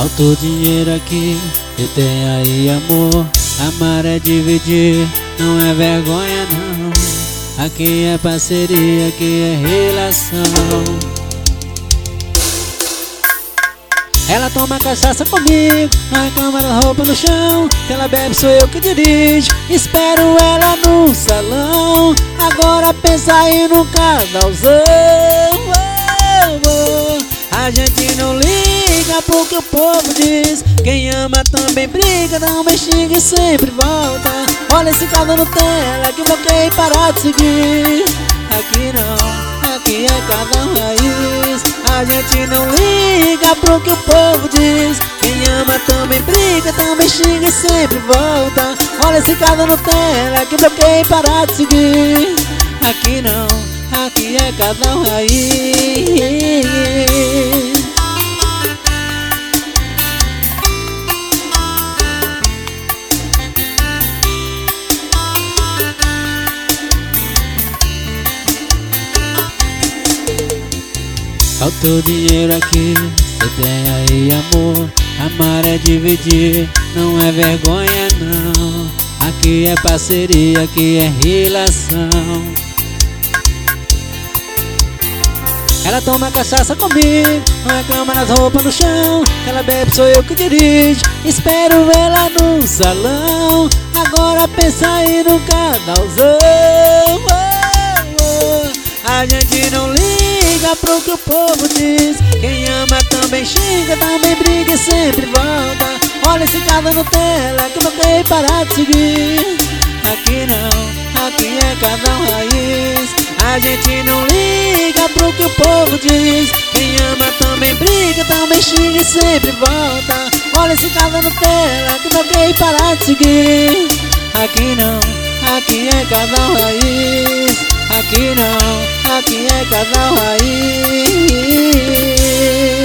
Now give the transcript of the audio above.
Faltou dinheiro aqui e tem aí amor. Amar é dividir, não é vergonha não. Aqui é parceria, aqui é relação. Ela toma cachaça comigo, não reclama da roupa no chão. Que ela bebe sou eu que dirijo, espero ela no salão. Agora pensa aí no casalzão. A gente não liga pro que o povo diz. Quem ama também briga, também xinga e sempre volta. Olha esse cada Nutella que bloqueei parar de seguir. Aqui não, aqui é cada um raiz. A gente não liga pro que o povo diz. Quem ama também briga, também xinga e sempre volta. Olha esse cada Nutella que bloqueei parar de seguir. Aqui não, aqui é cada um raiz. Faltou dinheiro aqui, cê tem aí amor. Amar é dividir, não é vergonha não. Aqui é parceria, aqui é relação. Ela toma cachaça comigo, não reclama nas roupas no chão. Ela bebe, sou eu que dirijo, espero ela no salão. Agora pensa aí no casalzão. A gente não liga pro que o povo diz. Quem ama também xinga, também briga e sempre volta. Olha esse cada Nutella que eu bloqueei parar de seguir. Aqui não, aqui é cada um raiz. A gente não liga pro que o povo diz. Quem ama também briga, também xinga e sempre volta. Olha esse cada Nutella que eu bloqueei parar de seguir. Aqui não, aqui é cada um raiz. Aqui não, aqui é cada um raiz.